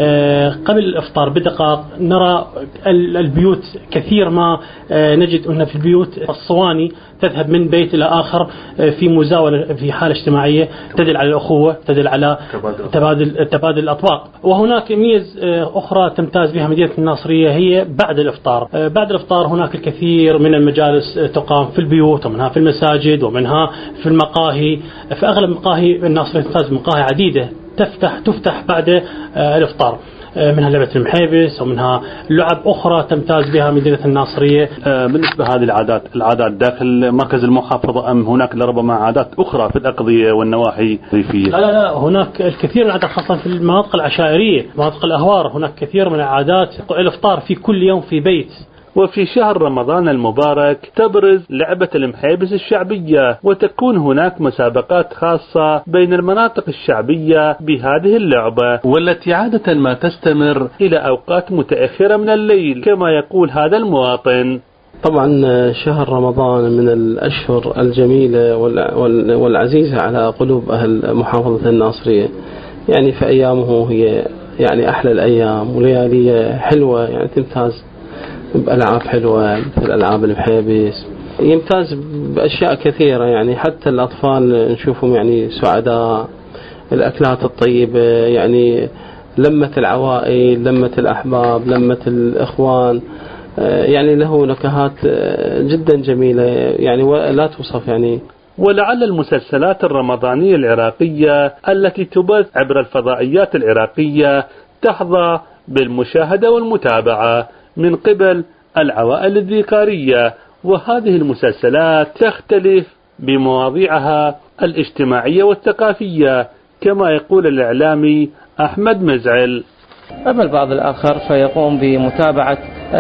قبل الإفطار بدقائق نرى البيوت كثير ما نجد أن في البيوت الصواني تذهب من بيت إلى آخر في مزاولة في حالة اجتماعية تدل على الأخوة، تدل على تبادل تبادل الأطباق. وهناك ميزة أخرى تمتاز بها مدينة الناصرية هي بعد الإفطار. بعد الإفطار هناك الكثير من المجالس تقام في البيوت ومنها في المساجد ومنها في المقاهي. في أغلب مقاهي الناصرية تمتاز مقاهي عديدة تفتح تفتح بعد الإفطار، منها لعبة المحيبس ومنها لعب أخرى تمتاز بها مدينة الناصرية. بالنسبة هذه العادات العادات داخل مركز المحافظة أم هناك لربما عادات أخرى في الأقضية والنواحي الريفية؟ لا لا لا هناك الكثير من العادات خاصة في المناطق العشائرية، مناطق الأهوار، هناك كثير من العادات. الإفطار في كل يوم في بيت. وفي شهر رمضان المبارك تبرز لعبة المحيبس الشعبية، وتكون هناك مسابقات خاصة بين المناطق الشعبية بهذه اللعبة، والتي عادة ما تستمر إلى أوقات متأخرة من الليل كما يقول هذا المواطن. طبعا شهر رمضان من الأشهر الجميلة والعزيزة على قلوب أهل محافظة الناصرية، يعني في أيامه هي يعني أحلى الأيام وليالي حلوة، يعني تمتاز بألعاب حلوة مثل ألعاب المحيبس، يمتاز بأشياء كثيرة، يعني حتى الأطفال نشوفهم يعني سعداء، الأكلات الطيبة، يعني لمة العوائل، لمة الأحباب، لمة الإخوان، يعني له نكهات جدا جميلة يعني ولا توصف يعني. ولعل المسلسلات الرمضانية العراقية التي تبث عبر الفضائيات العراقية تحظى بالمشاهدة والمتابعة من قبل العوائل الذكارية، وهذه المسلسلات تختلف بمواضيعها الاجتماعية والثقافية كما يقول الإعلامي أحمد مزعل. أما البعض الآخر فيقوم بمتابعة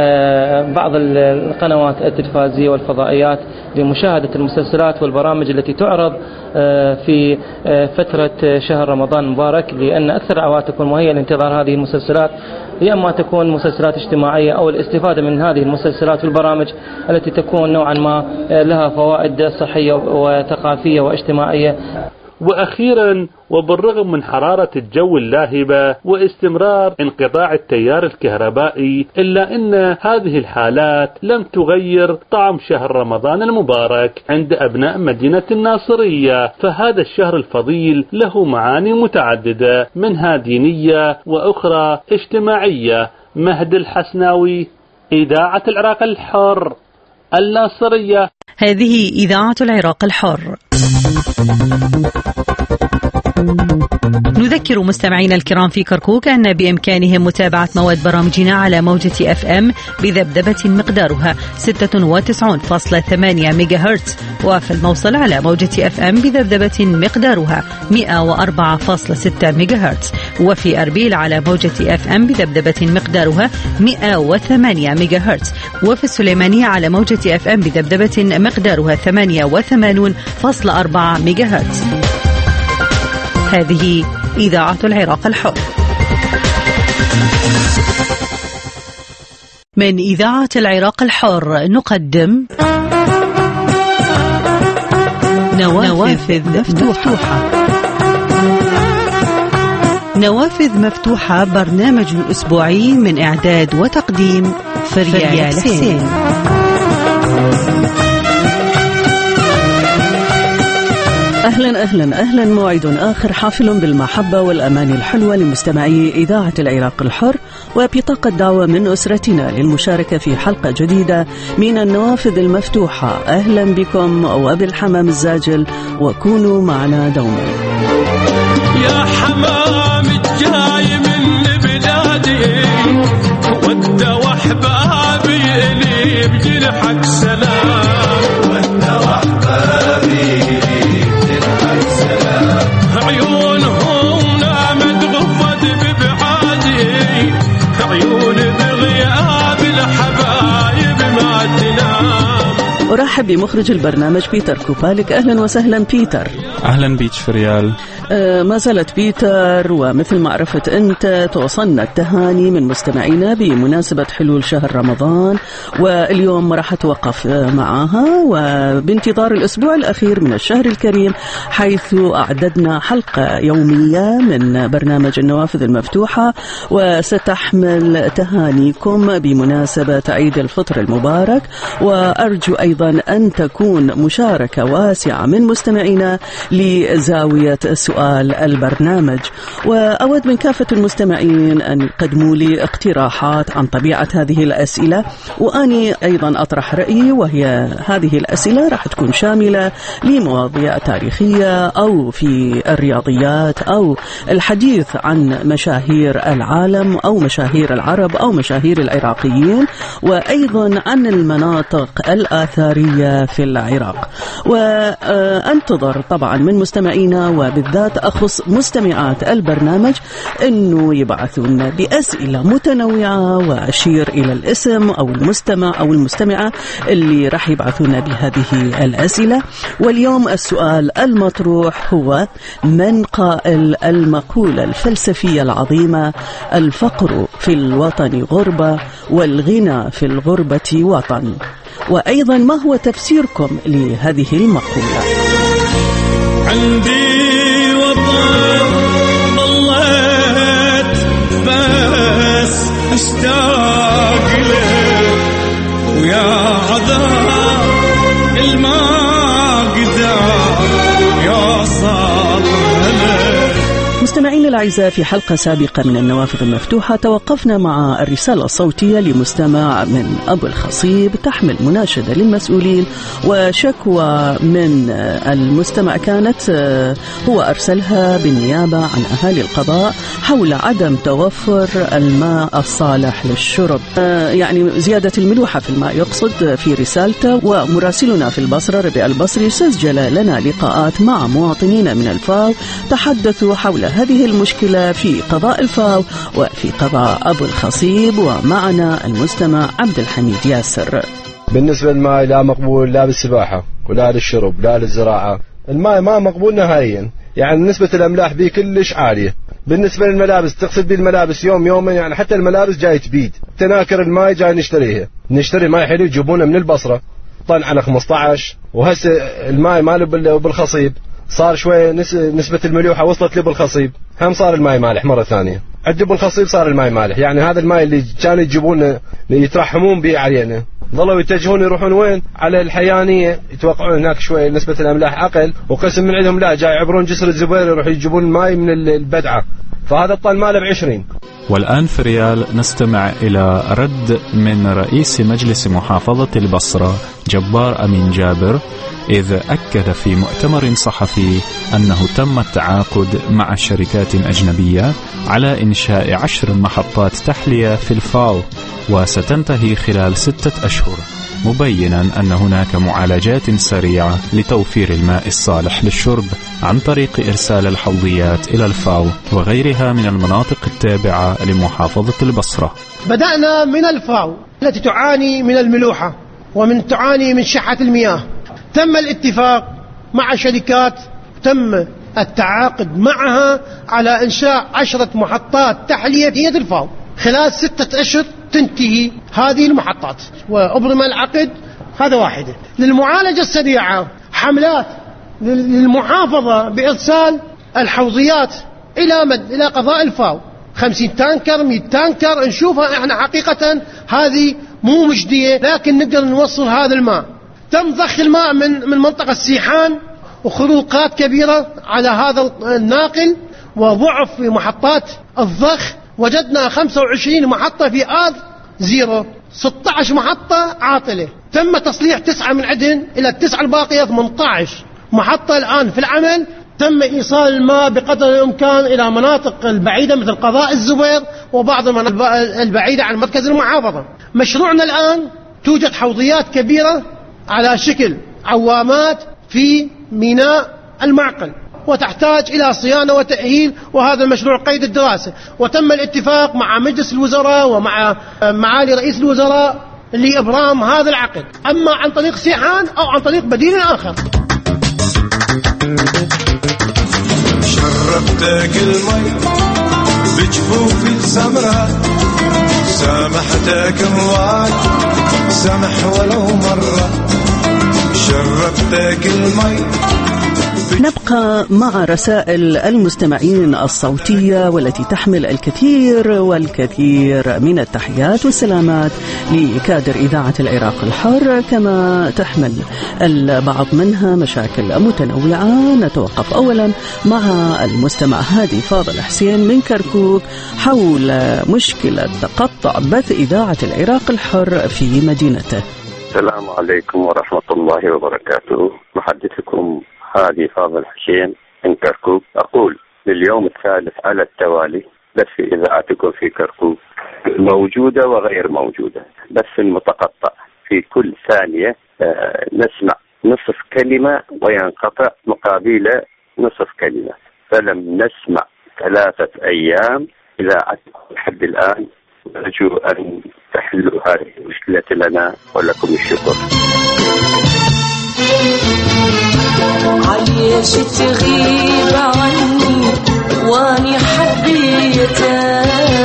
بعض القنوات التلفزيونية والفضائيات لمشاهدة المسلسلات والبرامج التي تعرض في فترة شهر رمضان المبارك، لأن أكثر الأوقات تكون مهيئة لانتظار هذه المسلسلات، يا إما تكون مسلسلات اجتماعية أو الاستفادة من هذه المسلسلات والبرامج التي تكون نوعا ما لها فوائد صحية وثقافية واجتماعية. وأخيرا، وبالرغم من حرارة الجو اللاهبة واستمرار انقطاع التيار الكهربائي، إلا أن هذه الحالات لم تغير طعم شهر رمضان المبارك عند أبناء مدينة الناصرية، فهذا الشهر الفضيل له معاني متعددة منها دينية وأخرى اجتماعية. مهد الحسناوي، إذاعة العراق الحر، الناصرية. هذه إذاعة العراق الحر. نذكر مستمعينا الكرام في كركوك أن بإمكانهم متابعة مواد برامجنا على موجة أف أم بذبذبة مقدارها ستة وتسعين فاصلة ثمانية ميجا هرتز، وفي الموصل على موجة أف أم بذبذبة مقدارها مئة وأربعة فاصلة ستة ميجا هرتز، وفي أربيل على موجة أف أم بذبذبة مقدارها مئة وثمانية ميجا هرتز، وفي السليمانية على موجة أف أم بذبذبة مقدارها ثمانية وثمانين فاصلة أربعة ميجا هرتز. هذه إذاعة العراق الحر. من إذاعة العراق الحر نقدم نوافذ مفتوحة. نوافذ مفتوحة برنامج أسبوعي من إعداد وتقديم فريال حسين. أهلا أهلا أهلا. موعد آخر حافل بالمحبة والأمان الحلوة لمستمعي إذاعة العراق الحر، وبطاقة دعوة من أسرتنا للمشاركة في حلقة جديدة من النوافذ المفتوحة. أهلا بكم وبالحمام الزاجل، وكونوا معنا دوما. يا حمام الجاي من بلادي ود وحبابي إلي بجنحك سلام، ود وحبابي بجنحك سلام، عيونهم نامت غفت ببعادي، عيون بغياب الحبايب ما تنام. أرحب بمخرج البرنامج بيتر كوبالك. أهلا وسهلا بيتر. أهلا بيك فريال. ما زالت بيتر، ومثل ما عرفت أنت توصلنا التهاني من مستمعينا بمناسبة حلول شهر رمضان، واليوم ما راح أتوقف معاها وبانتظار الأسبوع الأخير من الشهر الكريم، حيث أعددنا حلقة يومية من برنامج النوافذ المفتوحة، وستحمل تهانيكم بمناسبة عيد الفطر المبارك. وأرجو أيضا أن تكون مشاركة واسعة من مستمعينا لزاوية السؤال البرنامج. وأود من كافة المستمعين أن يقدموا لي اقتراحات عن طبيعة هذه الأسئلة، وأني أيضا أطرح رأيي، وهي هذه الأسئلة راح تكون شاملة لمواضيع تاريخية أو في الرياضيات أو الحديث عن مشاهير العالم أو مشاهير العرب أو مشاهير العراقيين، وأيضا عن المناطق الآثارية في العراق. وأنتظر طبعا من مستمعينا، وبالذات أخص مستمعات البرنامج، أنه يبعثون بأسئلة متنوعة، وأشير إلى الاسم أو المستمع أو المستمعة اللي راح يبعثون بهذه الأسئلة. واليوم السؤال المطروح هو: من قائل المقولة الفلسفية العظيمة الفقر في الوطن غربة والغنى في الغربة وطن؟ وأيضا ما هو تفسيركم لهذه المقولة؟ عندي وطن ضليت بس اشتاق له، ويا عذاب الماقدر يوصل له. مستمعين الأعزاء، في حلقة سابقة من النوافذ المفتوحة توقفنا مع الرسالة الصوتية لمستمع من أبو الخصيب تحمل مناشدة للمسؤولين وشكوى من المستمع كانت هو أرسلها بالنيابة عن أهالي القضاء حول عدم توفر الماء الصالح للشرب، يعني زيادة الملوحة في الماء يقصد في رسالته. ومراسلنا في البصرة ربيع البصري سجل لنا لقاءات مع مواطنين من الفاو تحدثوا حول هذه المشكلة في قضاء الفاو وفي قضاء أبو الخصيب. ومعنا المستمع عبد الحميد ياسر. بالنسبة للماء لا مقبول، لا بالسباحة ولا للشرب لا للزراعة. الماء ما مقبول نهائيا، يعني نسبة الأملاح به كلش عالية. بالنسبة للملابس تغسل به الملابس يوم يومين، يعني حتى الملابس جاي تبيد. تناكر الماء جاي نشتريها، نشتري ماء حلو يجيبونه من البصرة طن على خمسة عشر، وهسه الماء ماله بالخصيب صار شوية نسبة الملوحة وصلت لي بالخصيب، هم صار الماء مالح مرة ثانية. عندي بالخصيب صار الماء مالح، يعني هذا الماء اللي كانوا يجيبون يترحمون به علينا ظلوا يتجهون يروحون وين؟ على الحيانية، يتوقعون هناك شوية نسبة الأملاح أقل، وقسم من عندهم لا جاي يعبرون جسر الزبير يروحوا يجيبون الماء من البدعة، فهذا الطن ماله بعشرين. والآن في ريال نستمع إلى رد من رئيس مجلس محافظة البصرة جبار أمين جابر، إذ أكد في مؤتمر صحفي أنه تم التعاقد مع شركات أجنبية على إنشاء عشر محطات تحلية في الفاو وستنتهي خلال ستة أشهر، مبينا أن هناك معالجات سريعة لتوفير الماء الصالح للشرب عن طريق إرسال الحوضيات إلى الفاو وغيرها من المناطق التابعة لمحافظة البصرة. بدأنا من الفاو التي تعاني من الملوحة ومن تعاني من شحة المياه. تم الاتفاق مع شركات، تم التعاقد معها على إنشاء عشرة محطات تحلية هي الفاو. خلال ستة أشهر تنتهي هذه المحطات وأبرم العقد. هذا واحدة. للمعالجة السريعة حملات للمحافظة بإرسال الحوضيات إلى مد إلى قضاء الفاو، خمسين تانكر مئة تانكر نشوفها احنا حقيقة هذه مو مجدية، لكن نقدر نوصل هذا الماء. تم ضخ الماء من من منطقة السيحان وخروقات كبيرة على هذا الناقل وضعف في محطات الضخ. وجدنا خمسة وعشرين محطة في آذ زيرو، ستة عشر محطة عاطلة. تم تصليح تسعة من عدن إلى التسعة الباقية ثمانية عشر محطة الآن في العمل. تم إيصال الماء بقدر الإمكان إلى مناطق البعيدة مثل قضاء الزبير وبعض المناطق البعيدة عن مركز المحافظة. مشروعنا الآن توجد حوضيات كبيرة على شكل عوامات في ميناء المعقل، وتحتاج إلى صيانة وتأهيل، وهذا المشروع قيد الدراسة. وتم الاتفاق مع مجلس الوزراء ومع معالي رئيس الوزراء لإبرام هذا العقد، أما عن طريق سيحان أو عن طريق بديل آخر. شربتك المي بجفوف السمراء، سامحتك هواك سمح ولو مرة. شربتك المي. نبقى مع رسائل المستمعين الصوتية والتي تحمل الكثير والكثير من التحيات والسلامات لكادر إذاعة العراق الحر، كما تحمل البعض منها مشاكل متنوعة. نتوقف أولا مع المستمع هادي فاضل حسين من كركوك حول مشكلة تقطع بث إذاعة العراق الحر في مدينته. السلام عليكم ورحمة الله وبركاته. محدثكم هادي فاضل حسين من كركوك. أقول لليوم الثالث على التوالي بث إذاعتكم في كركوك موجودة وغير موجودة، بث متقطع في كل ثانية. آه نسمع نصف كلمة وينقطع مقابل نصف كلمة، فلم نسمع ثلاثة أيام إذاعتكم لحد الآن. أرجو أن تحلوا هذه المشكلة لنا ولكم الشكر. عايش تغيب عني واني حبيتك،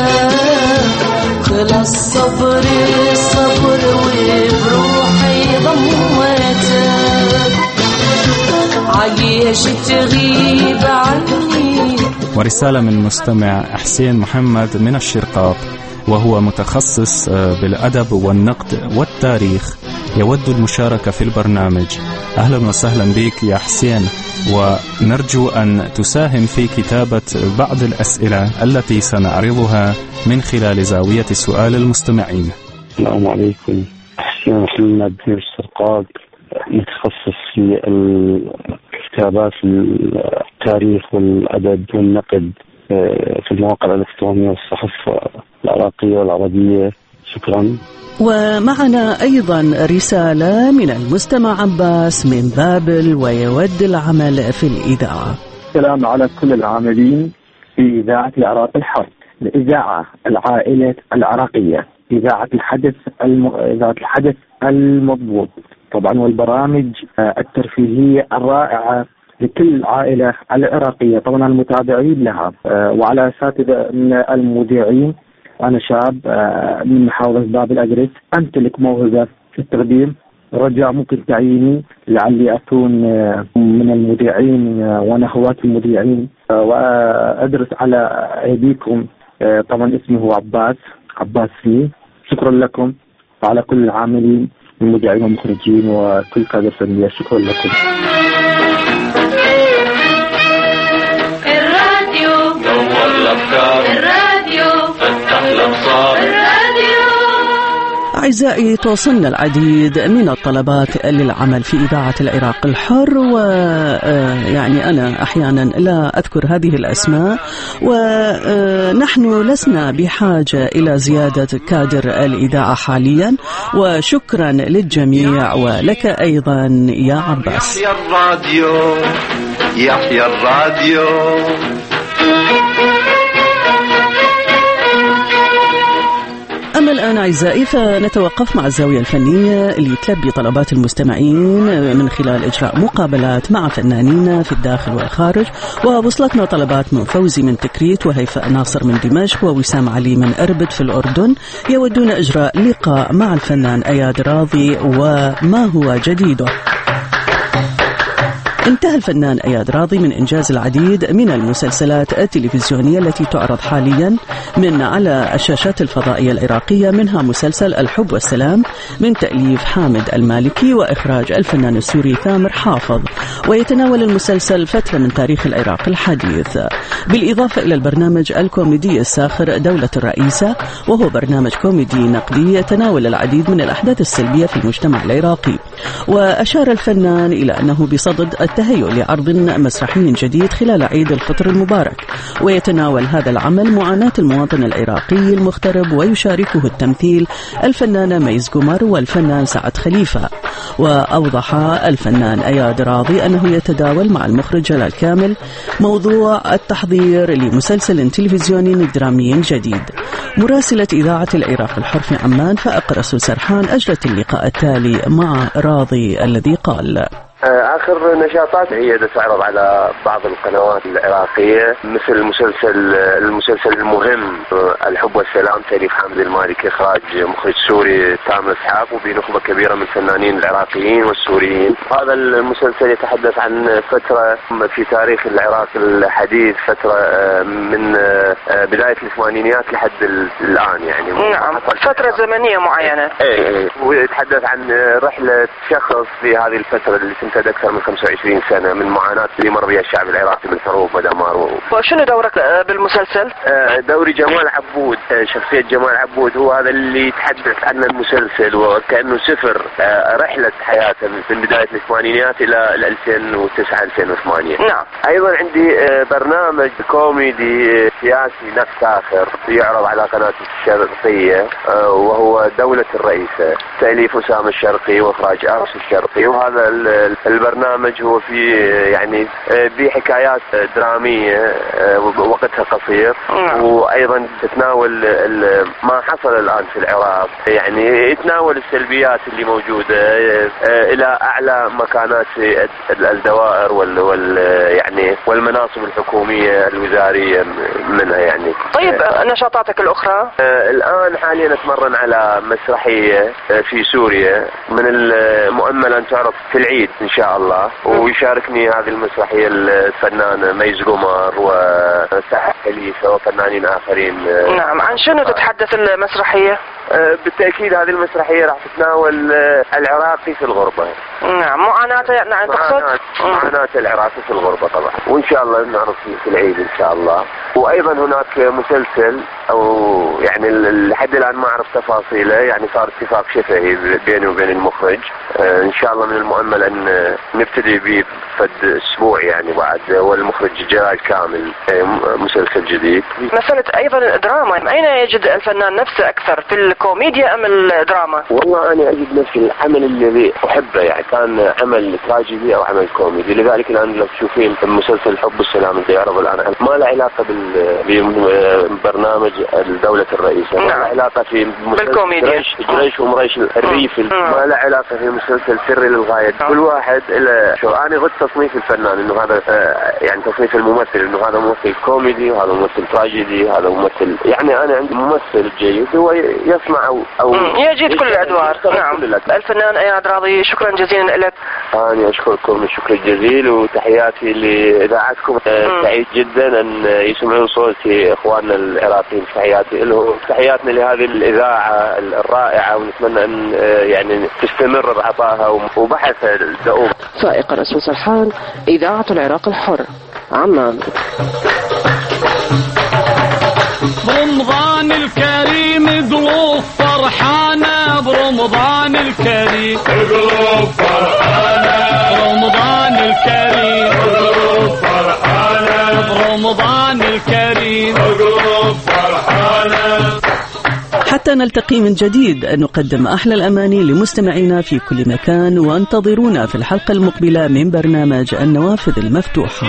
كل الصبر صبر وبروحي ضمتك. عايش تغيب عني. ورسالة من مستمع حسين محمد من الشرقاط، وهو متخصص بالأدب والنقد والتاريخ، يود المشاركة في البرنامج. أهلا وسهلا بك يا حسين، ونرجو أن تساهم في كتابة بعض الأسئلة التي سنعرضها من خلال زاوية سؤال المستمعين. السلام عليكم. حسين محمد من الشرقاط، متخصص في الكتابات التاريخ والأدب والنقد في المواقع الإلكترونية والصحف العراقية والعربية. شكرا. ومعنا أيضا رسالة من المستمع عباس من بابل، ويود العمل في الإذاعة. السلام على كل العاملين في إذاعة العراق الحر، الإذاعة العائلة العراقية، إذاعة الحدث الم... إذاعة الحدث المضبوط طبعا، والبرامج الترفيهية الرائعة لكل عائلة العراقية، طبعا المتابعين لها وعلى أساتذة من المذيعين. أنا شاب من محافظة بابل أدرس، أمتلك موهبة في التقديم، رجاء ممكن تعييني لعلي أكون من المذيعين وأنا أخوات المذيعين وأدرس على أيديكم. طبعا اسمي هو عباس عباس فيه. شكرا لكم وعلى كل العاملين المذيعين والمخرجين وكل كادر فنية. شكرا لكم. الراديو نور الأفكار، الراديو فتح الأبصار، الراديو. أعزائي، توصلنا العديد من الطلبات للعمل في إذاعة العراق الحر، ويعني أنا أحيانا لا أذكر هذه الأسماء، ونحن لسنا بحاجة إلى زيادة كادر الإذاعة حاليا. وشكرا للجميع ولك أيضا يا عباس. يحيى الراديو، يحيى الراديو. أما الآن أعزائي فنتوقف مع الزاوية الفنية اللي تلبي طلبات المستمعين من خلال إجراء مقابلات مع فنانين في الداخل والخارج. ووصلتنا طلبات من فوزي من تكريت، وهيفاء ناصر من دمشق، ووسام علي من أربد في الأردن، يودون إجراء لقاء مع الفنان أياد راضي وما هو جديده. انتهى الفنان أياد راضي من إنجاز العديد من المسلسلات التلفزيونية التي تعرض حاليا من على الشاشات الفضائية العراقية، منها مسلسل الحب والسلام من تأليف حامد المالكي وإخراج الفنان السوري ثامر حافظ، ويتناول المسلسل فترة من تاريخ العراق الحديث، بالإضافة إلى البرنامج الكوميدي الساخر دولة الرئيسة، وهو برنامج كوميدي نقدي يتناول العديد من الأحداث السلبية في المجتمع العراقي. وأشار الفنان إلى أنه بصدد التهيؤ لعرض مسرحي جديد خلال عيد الفطر المبارك، ويتناول هذا العمل معاناة المواطن العراقي المغترب، ويشاركه التمثيل الفنانة ميز قمر والفنان سعد خليفة. وأوضح الفنان أياد راضي أنه يتداول مع المخرج جلال كامل موضوع التحضير لمسلسل تلفزيوني درامي جديد. مراسلة إذاعة العراق الحر في عمان فائق رسول سرحان أجرت اللقاء التالي مع راضي الذي قال: آخر نشاطات هي تعرض على بعض القنوات العراقية، مثل مسلسل المسلسل المهم الحب والسلام تأليف حامد المالكي، إخراج مخرج سوري تامر إسحاق، وبنخبة كبيرة من الفنانين العراقيين والسوريين. هذا المسلسل يتحدث عن فترة في تاريخ العراق الحديث، فترة من بداية الثمانينيات لحد الآن، يعني نعم فترة زمنية معينة. ايه ويتحدث عن رحلة شخص في هذه الفترة اللي تمتد أكثر من خمسة وعشرين سنة من معاناة اللي مر بها الشعب العراقي من حروب ودمار. وشنو دورك بالمسلسل؟ دوري جمال عبود، شخصية جمال عبود هو هذا اللي يتحدث عن المسلسل، وكأنه سفر رحلة حياته من بداية الثمانينيات إلى ألفين وتسعة ألفين وثمانية. نعم. أيضا عندي برنامج كوميدي سياسي نفس آخر يعرض على قناة الشرقية، وهو دولة الرئيسة، تأليف أسامة الشرقي وإخراج أرس الشرقي. وهذا البرنامج هو في يعني بحكايات درامية وقتها قصير، وأيضا تتناول ما حصل الآن في العراق، يعني يتناول السلبيات اللي موجودة إلى أعلى مكانات في الدوائر وال, وال يعني والمناصب الحكومية الوزارية منها يعني. طيب نشاطاتك الأخرى؟ الآن حاليا أتمرن على مسرحية في سوريا من المؤمل أن تعرض في العيد إن شاء الله، ويشاركني هذه المسرحية الفنانة ميز قمر وسعد خليفة وفنانين آخرين. نعم. عن شنو تتحدث المسرحية؟ بالتأكيد هذه المسرحية راح تتناول العراقي في الغربة. نعم. معاناة يعني تقصد؟ معاناة العراقي في الغربة طبعا، وإن شاء الله نعرض في العيد إن شاء الله. وأيضا هناك مسلسل أو يعني لحد الآن ما أعرف تفاصيله، يعني صار اتفاق شفهي بيني وبين المخرج، إن شاء الله من المؤمل أن نبتدي به فد أسبوع يعني بعد، والمخرج جلال كامل مسلسل جديد. مسألة أيضا الدراما، أين يجد الفنان نفسه أكثر، في الكوميديا أم الدراما؟ والله أنا أجد نفسي العمل الذي أحبه، يعني كان عمل تراجيدي أو عمل كوميدي. لذلك الآن لو تشوفين مسلسل الحب والسلام اللي يعرض الآن ما له علاقة ببرنامج دولة الرئيسة، ما له علاقة في بالكوميديا جريش ومريش الريف، ما له علاقة في مسلسل سري للغاية. كل واحد إلى شو أنا غد تصنيف الفنان إنه هذا يعني تصنيف الممثل إنه هذا ممثل كوميدي وهذا ممثل تراجيدي، هذا ممثل يعني أنا عندي ممثل جيد هو يسمع أو, أو يجيد كل الأدوار. نعم. الفنان أياد راضي، شكرا جزيلا لك. أنا أشكركم الشكر الجزيل وتحياتي لإذاعتكم. سعيد جدا أن يسمعون صوتي إخواننا العراقيين، تحياتي لهم، تحياتنا لهذه الإذاعة الرائعة، ونتمنى أن يعني تستمر بعطائها وبحث الدؤوب. فائق رسول سرحان، إذاعة العراق الحر، عمان. برمضان الكريم قلوب فرحانة، برمضان الكريم قلوب فرحانة، برمضان الكريم قلوب فرحانة، برمضان الكريم قلوب فرحانة. حتى نلتقي من جديد نقدم أحلى الأماني لمستمعينا في كل مكان، وانتظرونا في الحلقة المقبلة من برنامج النوافذ المفتوحة.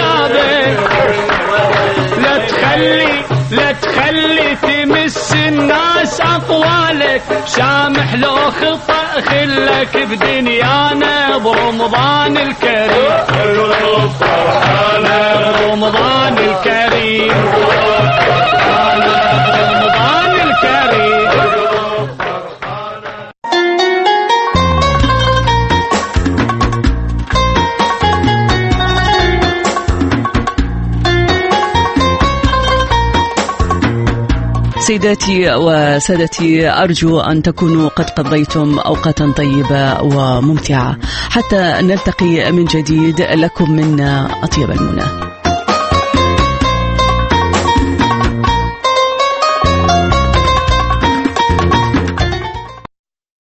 لا تخلي لا تخلي تمس الناس أقوالك، سامح لو خطأ خلك بدنيانا، برمضان الكريم قلوب فرحانة، برمضان الكريم برمضان الكريم. سيداتي وسادتي، أرجو أن تكونوا قد قضيتم أوقاتا طيبة وممتعة. حتى نلتقي من جديد، لكم منا أطيب المنى.